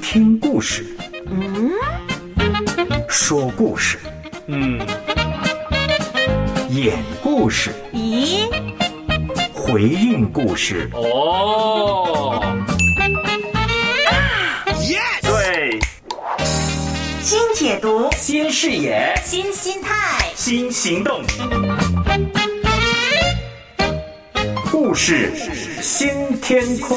听故事，说故事，演故事， 咦， 回应故事。 哦， 对， 新解读， 新视野， 新心态， 新行动。故事新天空。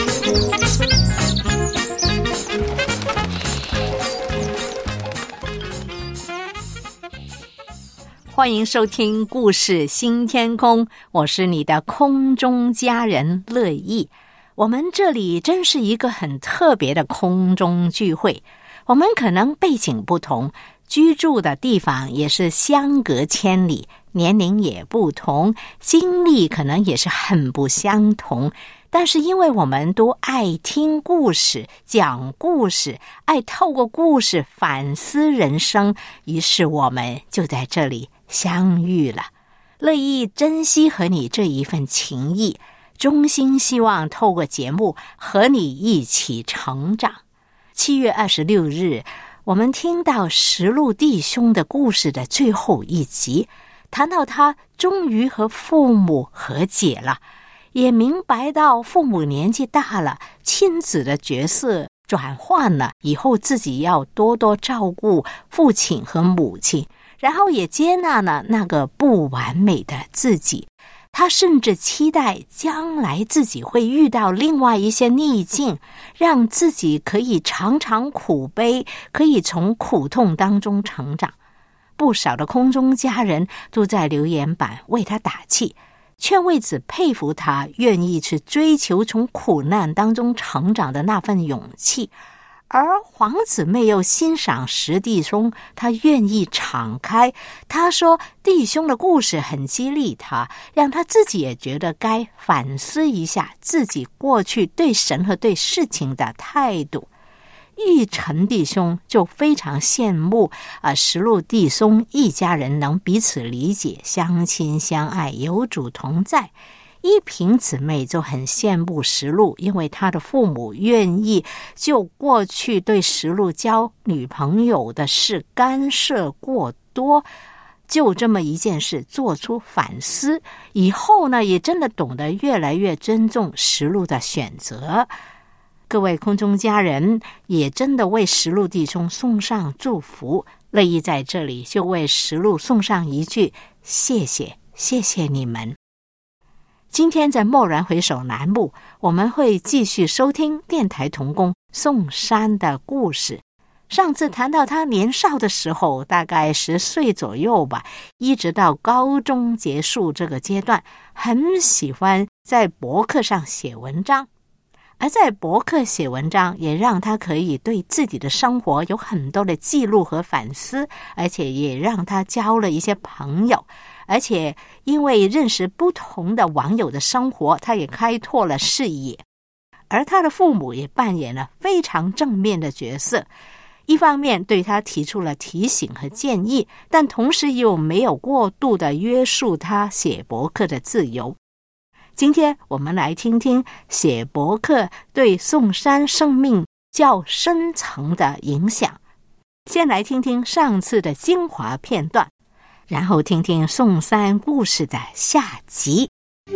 欢迎收听故事新天空，我是你的空中家人乐意。我们这里真是一个很特别的空中聚会，我们可能背景不同，居住的地方也是相隔千里，年龄也不同，经历可能也是很不相同，但是因为我们都爱听故事，讲故事，爱透过故事反思人生，于是我们就在这里相遇了。乐意珍惜和你这一份情谊，衷心希望透过节目和你一起成长。7月26日，我们听到石路弟兄的故事的最后一集，谈到他终于和父母和解了，也明白到父母年纪大了，亲子的角色转换了，以后自己要多多照顾父亲和母亲，然后也接纳了那个不完美的自己。他甚至期待将来自己会遇到另外一些逆境，让自己可以尝尝苦悲，可以从苦痛当中成长。不少的空中家人都在留言板为他打气，劝慰子佩服他愿意去追求从苦难当中成长的那份勇气，而黄姊妹又欣赏石弟兄，他愿意敞开。他说弟兄的故事很激励他，让他自己也觉得该反思一下自己过去对神和对事情的态度。玉成弟兄就非常羡慕石路弟兄一家人能彼此理解，相亲相爱，有主同在。依萍姊妹就很羡慕石路，因为他的父母愿意就过去对石路交女朋友的事干涉过多，就这么一件事做出反思，以后呢也真的懂得越来越尊重石路的选择。各位空中家人也真的为石路弟兄送上祝福，乐意在这里就为石路送上一句谢谢，谢谢你们。今天在蓦然回首栏目，我们会继续收听电台同工宋珊的故事。上次谈到他年少的时候，大概10岁左右吧，一直到高中结束这个阶段，很喜欢在博客上写文章。而在博客写文章也让他可以对自己的生活有很多的记录和反思，而且也让他交了一些朋友，而且因为认识不同的网友的生活，他也开拓了视野。而他的父母也扮演了非常正面的角色，一方面对他提出了提醒和建议，但同时又没有过度的约束他写博客的自由。今天我们来听听写博客对宋珊生命较深层的影响。先来听听上次的精华片段，然后听听宋珊故事的下集。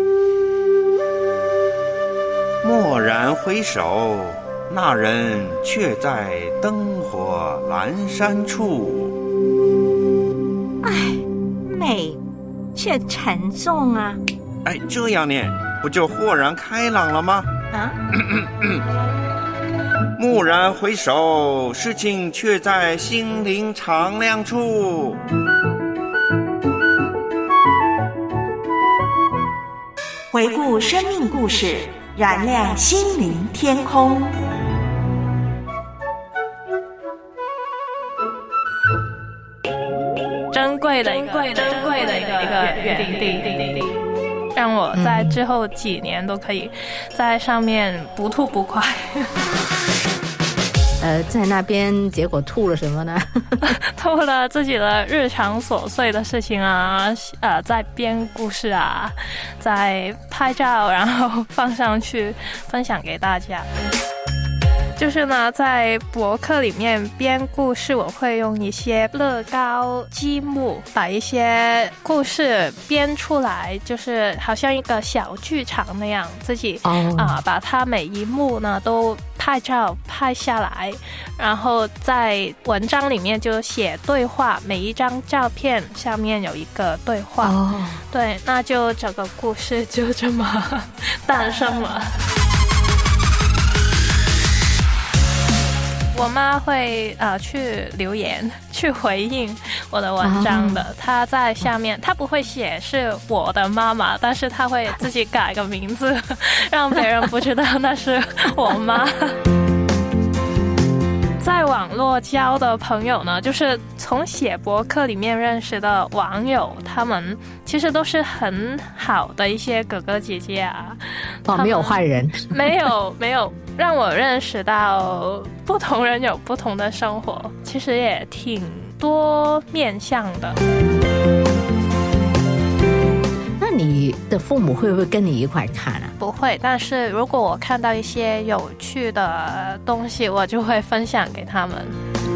蓦然回首，那人却在灯火阑珊处。 哎，美却沉重啊。 哎，这样念不就豁然开朗了吗？蓦然回首，事情却在心灵敞亮处。 回顾生命故事，燃亮心灵天空。 珍贵的一个园地，让我在之后几年都可以在上面不吐不快。 在那边结果吐了什么呢？ 吐了自己的日常琐碎的事情啊，在编故事啊，在拍照，然后放上去分享给大家。 就是呢，在博客里面编故事，我会用一些乐高积木把一些故事编出来，就是好像一个小剧场那样，自己把它每一幕呢都拍照拍下来，然后在文章里面就写对话，每一张照片下面有一个对话。对，那就整个故事就这么诞生了。我妈会去留言去回应我的文章的，她在下面，她不会写是我的妈妈，但是她会自己改个名字让别人不知道那是我妈。在网络交的朋友呢，就是从写博客里面认识的网友，他们其实都是很好的一些哥哥姐姐啊。 没有坏人。没有让我认识到不同人有不同的生活，其实也挺多面向的。那你的父母会不会跟你一块看啊？不会，但是如果我看到一些有趣的东西，我就会分享给他们。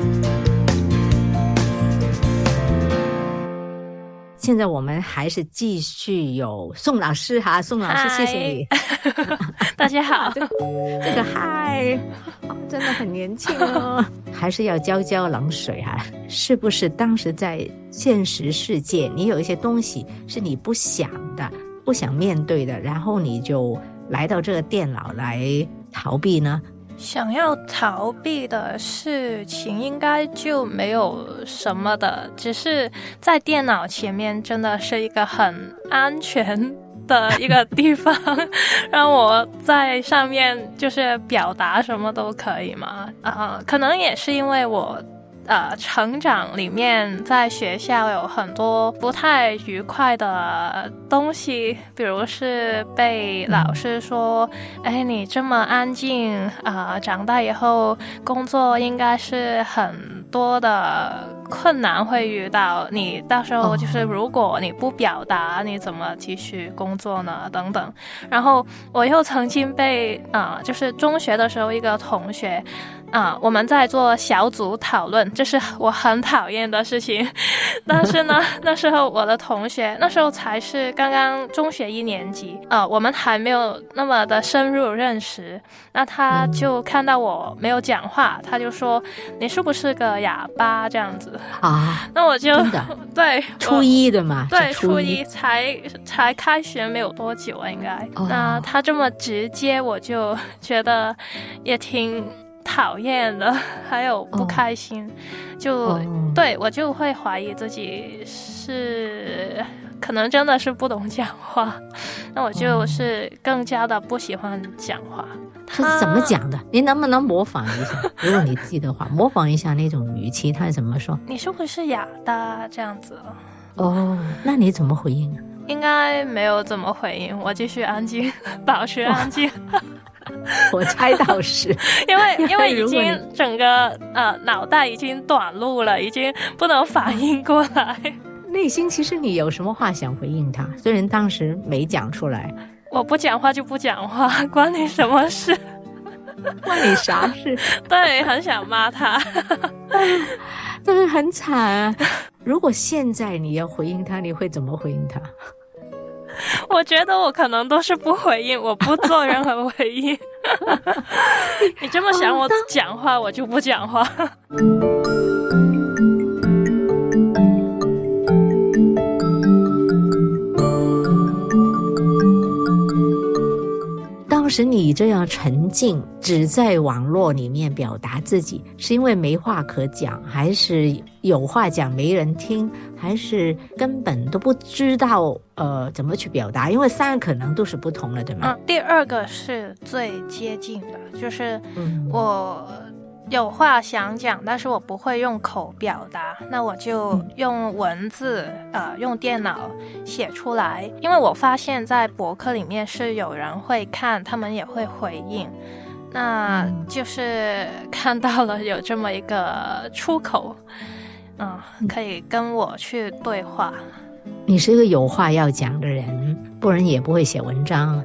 现在我们还是继续有宋老师哈，宋老师谢谢你。大家好。这个嗨，真的很年轻哦。还是要浇冷水哈，是不是当时在现实世界你有一些东西是你不想的，不想面对的，然后你就来到这个电脑来逃避呢？想要逃避的事情应该就没有什么的，只是在电脑前面真的是一个很安全的一个地方让我在上面就是表达什么都可以嘛。可能也是因为我成长里面在学校有很多不太愉快的东西，比如是被老师说你这么安静长大以后工作应该是很多的困难会遇到，你到时候就是如果你不表达你怎么继续工作呢等等。然后我又曾经被就是中学的时候一个同学我们在做小组讨论，这是我很讨厌的事情。但是呢，那时候我的同学，那时候才是刚刚中学1年级，我们还没有那么的深入认识。那他就看到我没有讲话，他就说：“你是不是个哑巴？”这样子啊。那我就真的对初一的嘛，对初一才开学没有多久应该。那他这么直接，我就觉得也挺讨厌的，还有不开心，对我就会怀疑自己是可能真的是不懂讲话，那我就是更加的不喜欢讲话。他是怎么讲的？你能不能模仿一下？如果你记得话，模仿一下那种语气，他怎么说？你是不是哑的？这样子。那你怎么回应啊？应该没有怎么回应，我继续安静，保持安静。我猜到是因为已经整个脑袋已经短路了，已经不能反应过来。内心其实你有什么话想回应他，虽然当时没讲出来。我不讲话就不讲话，关你什么事？关你啥事？对，很想骂他。真的很惨啊。如果现在你要回应他，你会怎么回应他？我觉得我可能都是不回应，我不做任何回应。你这么想我讲话，我就不讲话。当时你这样沉浸只在网络里面表达自己，是因为没话可讲，还是有话讲没人听，还是根本都不知道怎么去表达？因为3个可能都是不同的，对吗？第2个是最接近的，就是我有话想讲，但是我不会用口表达，那我就用文字用电脑写出来。因为我发现在博客里面是有人会看，他们也会回应，那就是看到了有这么一个出口，可以跟我去对话。你是一个有话要讲的人，不然也不会写文章。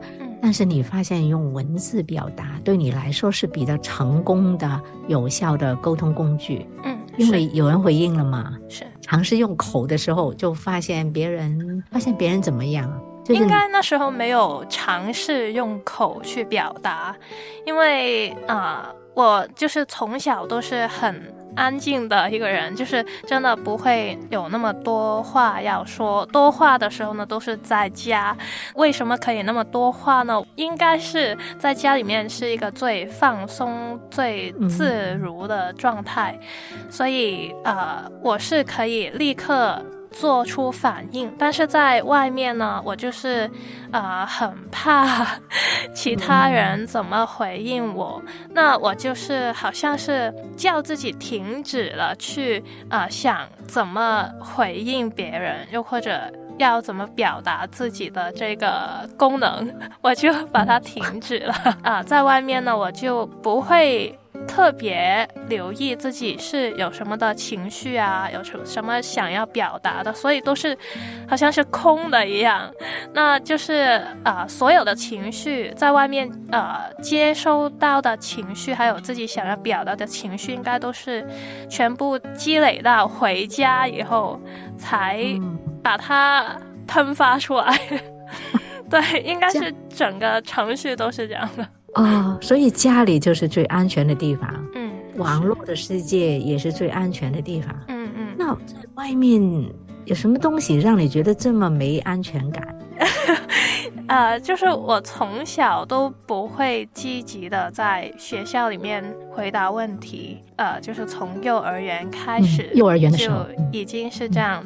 但是你发现用文字表达对你来说是比较成功的、有效的沟通工具。因为有人回应了嘛， 是尝试用口的时候，就发现别人怎么样？就是应该那时候没有尝试用口去表达，因为我就是从小都是很安静的一个人，就是真的不会有那么多话要说。多话的时候呢，都是在家。为什么可以那么多话呢？应该是在家里面是一个最放松、最自如的状态，所以我是可以立刻做出反应，但是在外面呢，我就是很怕其他人怎么回应我。那我就是好像是叫自己停止了去想怎么回应别人，又或者要怎么表达自己的这个功能，我就把它停止了在外面呢，我就不会特别留意自己是有什么的情绪啊，有什么想要表达的，所以都是好像是空的一样。那就是所有的情绪在外面接收到的情绪，还有自己想要表达的情绪，应该都是全部积累到回家以后才把它喷发出来对，应该是整个程序都是这样的所以家里就是最安全的地方，网络的世界也是最安全的地方。那在外面有什么东西让你觉得这么没安全感？ 就是我从小都不会积极的在学校里面回答问题，就是从幼儿园开始， 幼儿园的时候就已经是这样，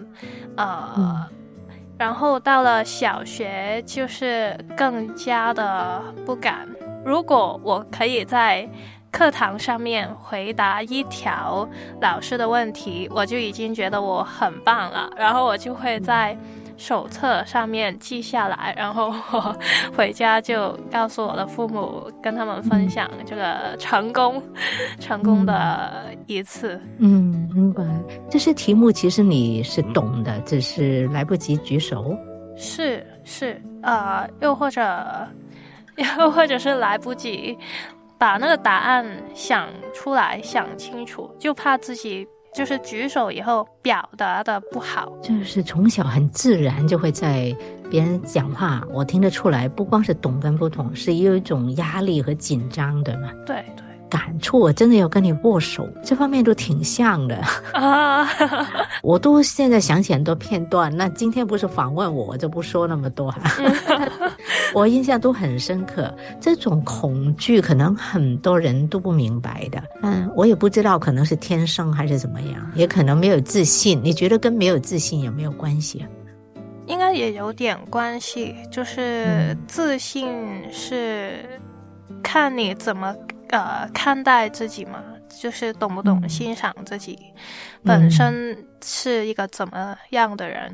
然后到了小学就是更加的不敢。如果我可以在课堂上面回答一条老师的问题，我就已经觉得我很棒了，然后我就会在手册上面记下来，然后我回家就告诉我的父母，跟他们分享这个成功的一次。明白。 这些题目其实你是懂的，只是来不及举手。 是又或者是来不及把那个答案想出来想清楚，就怕自己就是举手以后表达的不好。 就是从小很自然就会在别人讲话，我听得出来，不光是懂跟不懂，是有一种压力和紧张的嘛。 对， 感触我真的有跟你握手，这方面都挺像的我都现在想起很多片段，那今天不是访问我就不说那么多我印象都很深刻。这种恐惧可能很多人都不明白的，我也不知道可能是天生还是怎么样，也可能没有自信。你觉得跟没有自信有没有关系啊？ 应该也有点关系，就是自信是看你怎么看待自己嘛，就是懂不懂欣赏自己本身是一个怎么样的人。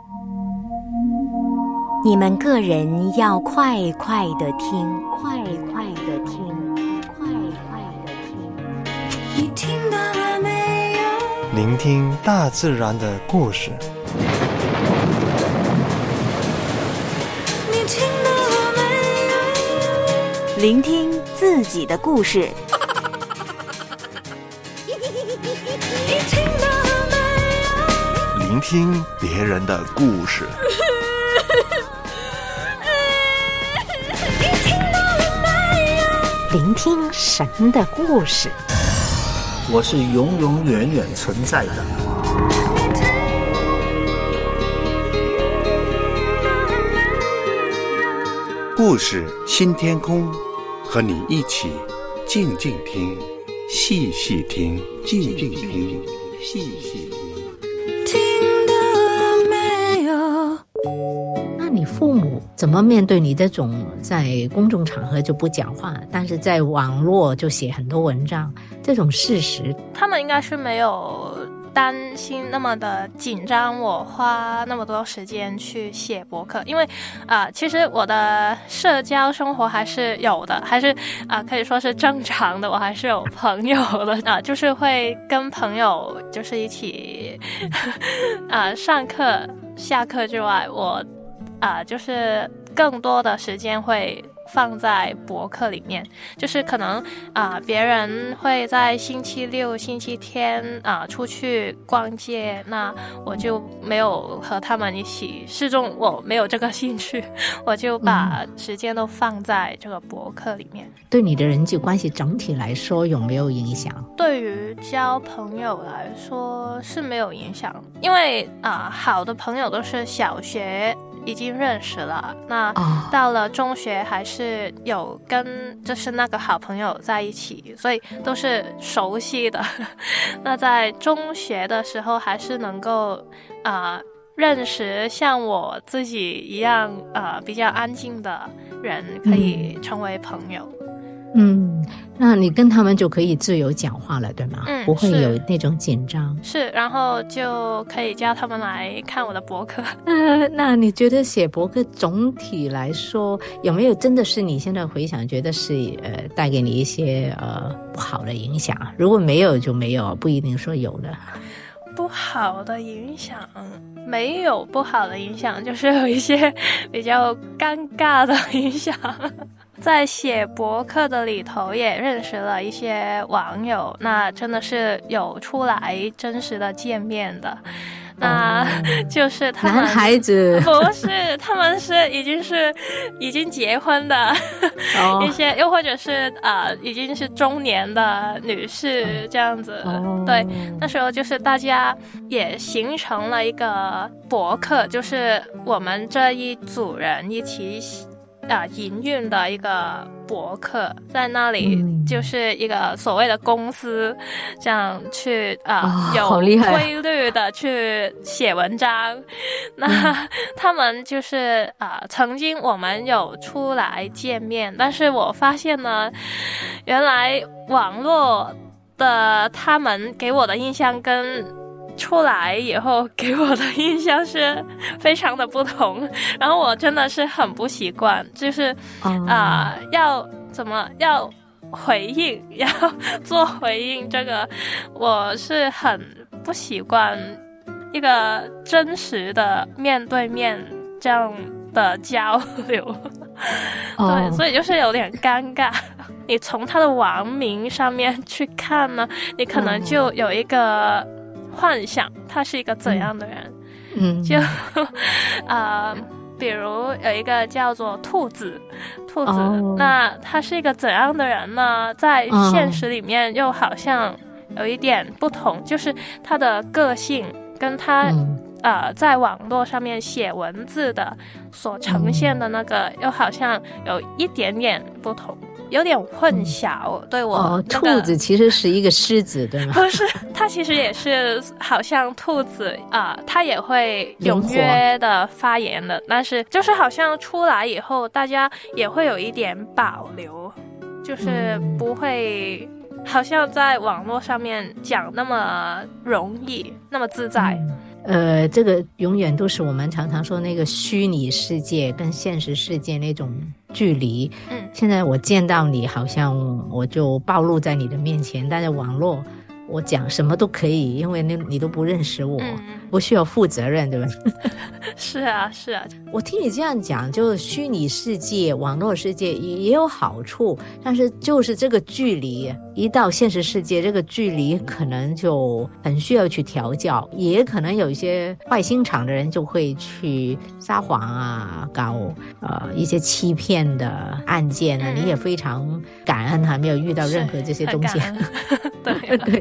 你们个人要快快的听，快快的听，快快的听。 你听到了没有？ 聆听大自然的故事。 你听到了没有？ 聆听自己的故事。 你听到了没有？ 聆听别人的故事。 你听到了没有？ 聆听神的故事。 我是永永远远存在的。 故事新天空，和你一起静静听，细细听，静静听，细细听。 听到了没有？ 那你父母怎么面对你这种在公众场合就不讲话，但是在网络就写很多文章这种事实？ 他们应该是没有担心那么的紧张我花那么多时间去写博客，因为其实我的社交生活还是有的，还是可以说是正常的，我还是有朋友的就是会跟朋友就是一起上课下课之外，我就是更多的时间会放在博客里面，就是可能别人会在星期六星期天出去逛街，那我就没有和他们一起，始终我没有这个兴趣，我就把时间都放在这个博客里面。 对你的人际关系整体来说有没有影响？ 对于交朋友来说是没有影响，因为好的朋友都是小学已经认识了，那到了中学还是有跟就是那个好朋友在一起，所以都是熟悉的。那在中学的时候还是能够认识像我自己一样比较安静的人，可以成为朋友。 那你跟他们就可以自由讲话了，对吗？不会有那种紧张。 是，然后就可以叫他们来看我的博客。 那你觉得写博客总体来说有没有真的是你现在回想觉得是带给你一些不好的影响？如果没有就没有，不一定说有的。 不好的影响没有，不好的影响就是有一些比较尴尬的影响。在写博客的里头也认识了一些网友，那真的是有出来真实的见面的。那就是他们男孩子不是，他们是已经结婚的一些，又或者是已经是中年的女士这样子。对，那时候就是大家也形成了一个博客，就是我们这一组人一起营运的一个博客，在那里就是一个所谓的公司，这样去有规律的去写文章。那他们就是曾经我们有出来见面，但是我发现呢，原来网络的他们给我的印象跟出来以后给我的印象是非常的不同，然后我真的是很不习惯，就是要回应，要做回应，这个我是很不习惯一个真实的面对面这样的交流。对，所以就是有点尴尬。你从他的网名上面去看呢，你可能就有一个幻想他是一个怎样的人。就比如有一个叫做兔子，那他是一个怎样的人呢？在现实里面又好像有一点不同，就是他的个性跟他在网络上面写文字的所呈现的那个又好像有一点点不同，有点混淆。对我兔子其实是一个狮子，对吗？ 不是，它其实也是好像兔子它也会踊跃的发言的，但是就是好像出来以后大家也会有一点保留，就是不会好像在网络上面讲那么容易那么自在。 这个永远都是我们常常说那个虚拟世界跟现实世界那种距离。现在我见到你好像我就暴露在你的面前，但是网络我讲什么都可以，因为你都不认识我，不需要负责任，对吧？ 是啊。 我听你这样讲，就是虚拟世界网络世界也有好处，但是就是这个距离一到现实世界，这个距离可能就很需要去调教，也可能有一些坏心肠的人就会去撒谎搞一些欺骗的案件你也非常感恩还没有遇到任何这些东西。 对对。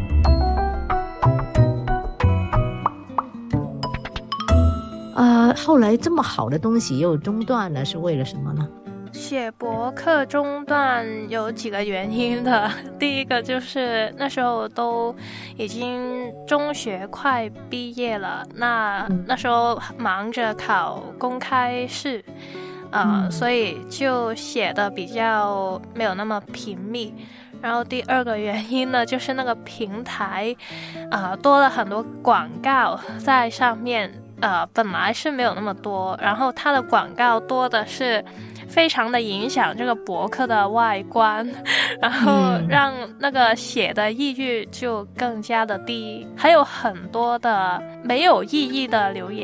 后来这么好的东西又中断了，是为了什么呢？ 写博客中断有几个原因的。第一个就是那时候都已经中学快毕业了，那时候忙着考公开试，所以就写的比较没有那么频密。然后第二个原因呢，就是那个平台多了很多广告在上面，本来是没有那么多，然后它的广告多的是非常的影响这个博客的外观，然后让那个写的意欲就更加的低，还有很多的没有意义的留言，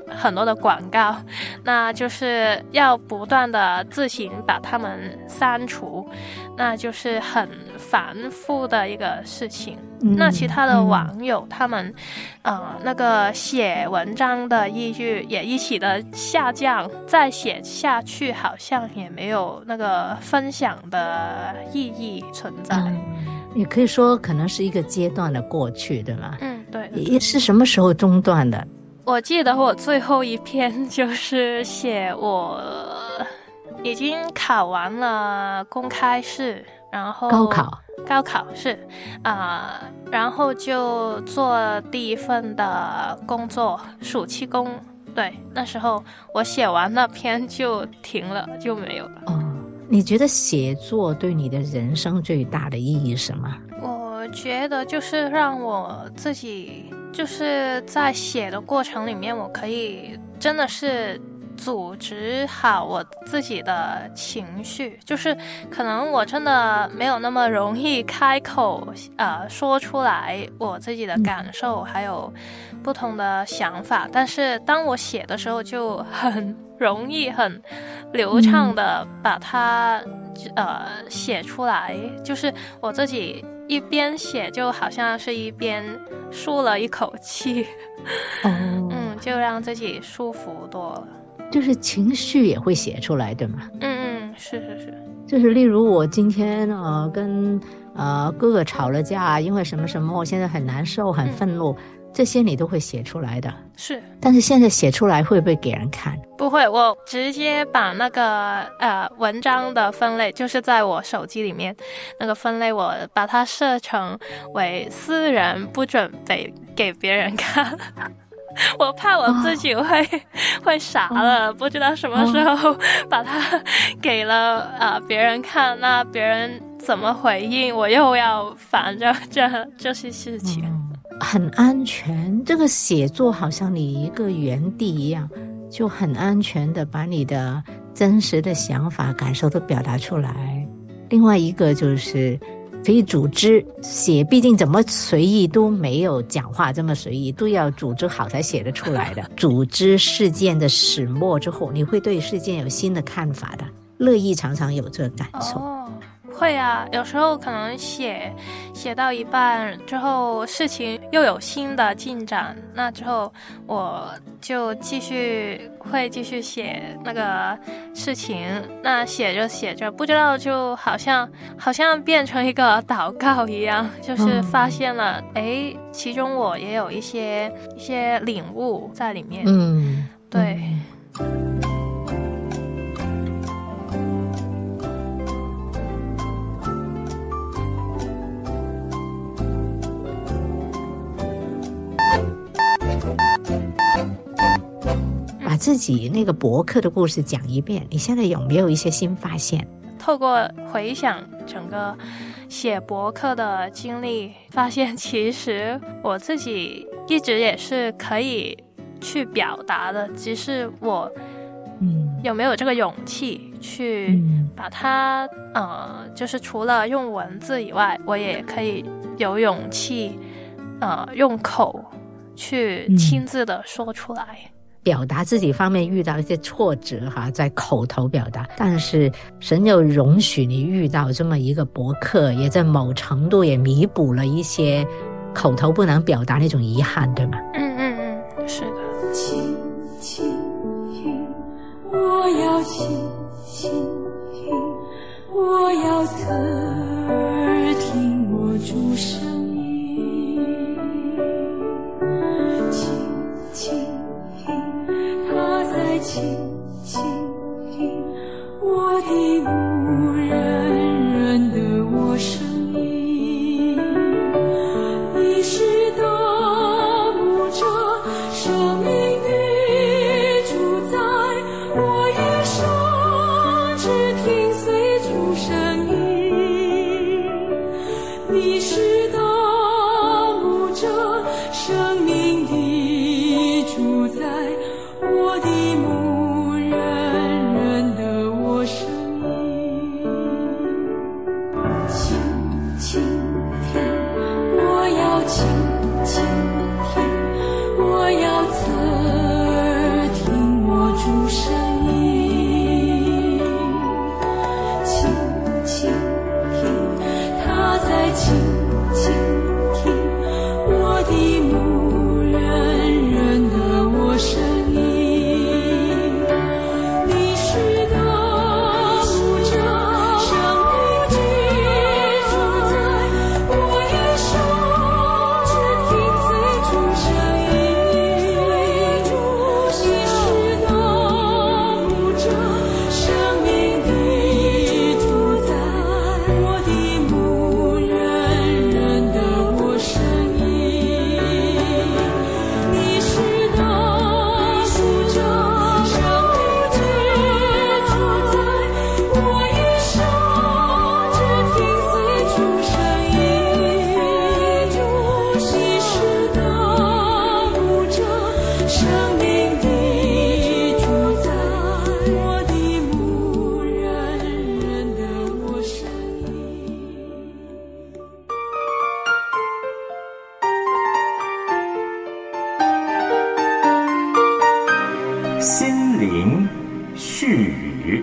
很多的广告，那就是要不断的自行把它们删除，那就是很繁复的一个事情。那其他的网友他们那个写文章的意欲也一起的下降，再写下去好像也没有那个分享的意义存在。 也可以说可能是一个阶段的过去，对吗？ 对。 也是什么时候中断的？ 我记得我最后一篇就是写我已经考完了公开试，然后高考是然后就做第一份的工作，暑期工。对，那时候我写完那篇就停了，就没有了。 你觉得写作对你的人生最大的意义是什么？ 我觉得就是让我自己就是在写的过程里面，我可以真的是组织好我自己的情绪，就是可能我真的没有那么容易开口说出来我自己的感受还有不同的想法，但是当我写的时候就很容易很流畅的把它写出来，就是我自己一边写就好像是一边舒了一口气就让自己舒服多了。 就是情绪也会写出来，对吗？ 是。 就是例如我今天跟哥哥吵了架，因为什么什么，我现在很难受很愤怒，这些你都会写出来的。 是。 但是现在写出来会不会给人看？ 不会，我直接把那个文章的分类，就是在我手机里面那个分类，我把它设成为私人，不准给别人看。我怕我自己会傻了，不知道什么时候把它给了别人看，那别人怎么回应，我又要烦着这些事情。 很安全，这个写作好像你一个园地一样，就很安全的把你的真实的想法感受都表达出来。另外一个就是可以组织写，毕竟怎么随意都没有讲话这么随意，都要组织好才写得出来的。组织事件的始末之后，你会对事件有新的看法的。乐意常常有这个感受。 会啊，有时候可能写到一半之后，事情又有新的进展，那之后我就继续写那个事情，那写着写着，不知道就好像变成一个祷告一样，就是发现了，其中我也有一些领悟在里面。对。 把自己那个博客的故事讲一遍，你现在有没有一些新发现？ 透过回想整个写博客的经历，发现其实我自己一直也是可以去表达的，只是我有没有这个勇气去把它就是除了用文字以外，我也可以有勇气用口去亲自的说出来。 表达自己方面遇到一些挫折在口头表达，但是神又容许你遇到这么一个博客，也在某程度也弥补了一些口头不能表达那种遗憾，对吗？ 是的。 倾听，我要倾听，我要侧耳听我主声音，倾听我的牧人，认得我声音。你是的牧者，生命的主宰，我一生只听随主声音。你是的牧者，生命的主宰，我的牧人，认得我声音。倾听，我要倾听，我要侧耳来倾听我的牧人人的我声音，你是的牧者，生命居住在我一生，只听此主声音，你是的牧者，生命地住在我的牧人人的我声音，你是的牧者，生命地住在我一生，只听此主声音，你是的牧者，生命地住在我的牧人人的我声音。 心灵絮语。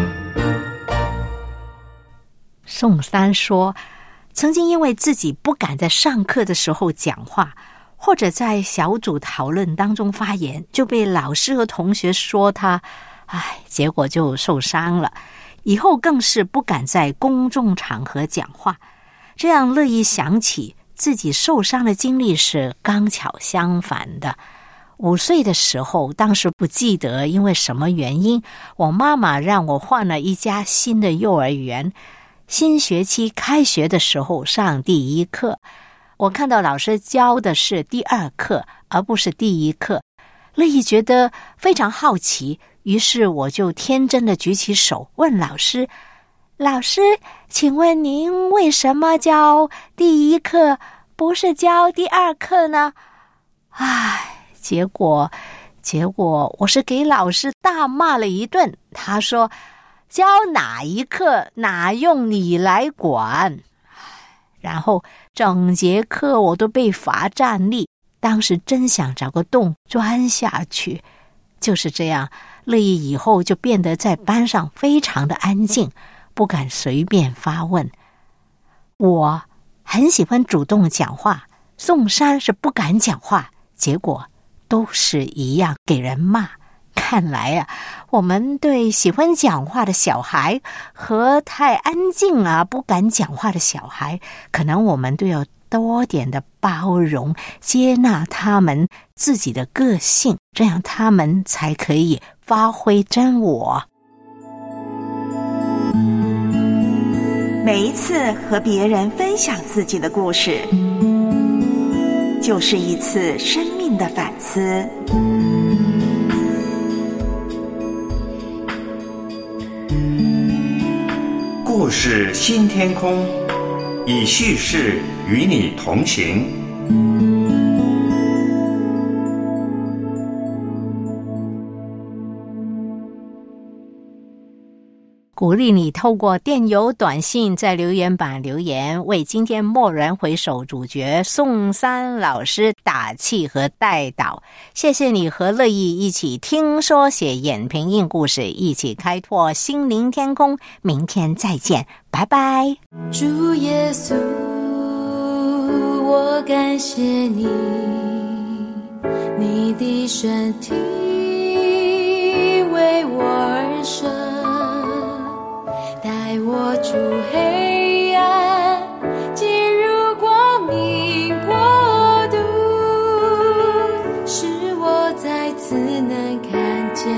宋三说，曾经因为自己不敢在上课的时候讲话，或者在小组讨论当中发言，就被老师和同学说他，结果就受伤了。以后更是不敢在公众场合讲话。这样乐意想起自己受伤的经历是刚巧相反的。5岁的时候，当时不记得因为什么原因，我妈妈让我换了一家新的幼儿园。新学期开学的时候上第1课，我看到老师教的是第2课，而不是第1课。乐意觉得非常好奇，于是我就天真的举起手问老师：“老师，请问您为什么教第1课，不是教第2课呢？”结果我是给老师大骂了一顿。他说：“教哪一课哪用你来管？”然后整节课我都被罚站立，当时真想找个洞钻下去。就是这样，乐意以后就变得在班上非常的安静，不敢随便发问。我很喜欢主动讲话，宋山是不敢讲话，结果都是一样给人骂。看来我们对喜欢讲话的小孩和太安静不敢讲话的小孩，可能我们都要多点的包容，接纳他们自己的个性，这样他们才可以发挥真我。 每一次和别人分享自己的故事，就是一次生命的反思。 故事新天空，以叙事与你同行。 鼓励你透过电邮、短信在留言板留言，为今天蓦然回首主角宋三老师打气和带导。谢谢你和乐意一起听说写演评印故事，一起开拓心灵天空。明天再见，拜拜。 主耶稣，我感谢你，你的身体为我而生，带我出黑暗，进入光明国度，使我再次能看见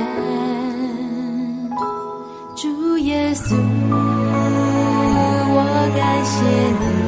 主耶稣，我感谢你。